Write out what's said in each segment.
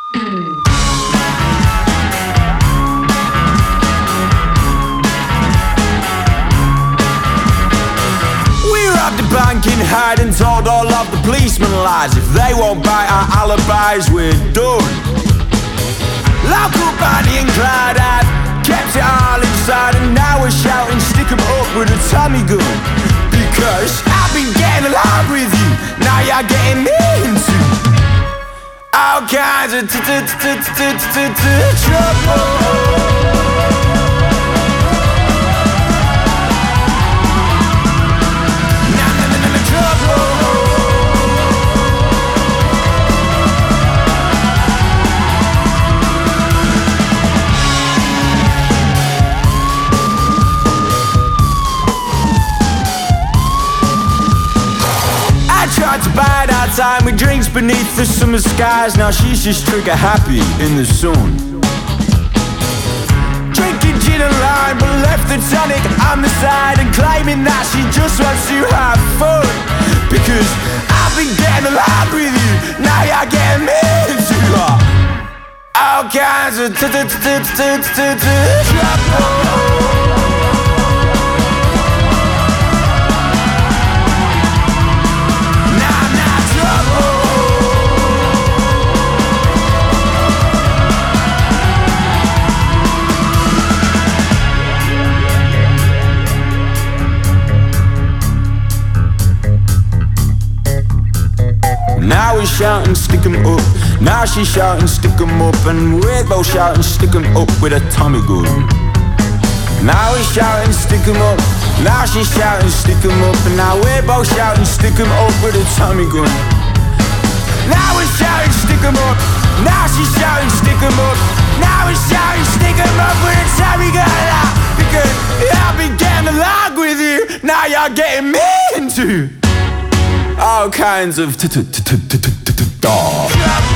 We robbed a bank in Hyde and told all of the policemen lies. If they won't buy our alibis, we're done. Local Bonnie and Clyde have kept it all inside, and now we're shouting, stick 'em up with a Tommy gun. Because I've been getting along with you, now you're getting me into all kinds of trouble. Tried to bide our time with drinks beneath the summer skies. Now she's just trigger happy in the sun, drinking gin and lime, but left the tonic on the side and claiming that she just wants to have fun. Because I've been getting along with you, now you're getting me into all kinds of trouble. Now we're shouting, stick 'em up. Now she's shouting, stick 'em up. And we're both shouting, stick 'em up with a Tommy gun. Now we're shouting, stick 'em up. Now she's shouting, stick 'em up. And now we're both shouting, stick 'em up with a Tommy gun. Now we're shouting, stick 'em up. Now she's shouting, stick 'em up. Now we're shouting, stick 'em up with a Tommy gun. Because I've been getting along with you, now you're getting me into all kinds of dog.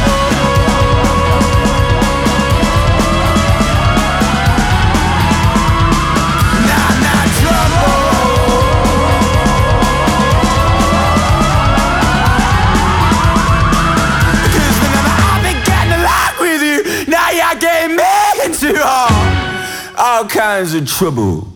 Because whenever I've been getting along with you, now you're getting me into all kinds of trouble.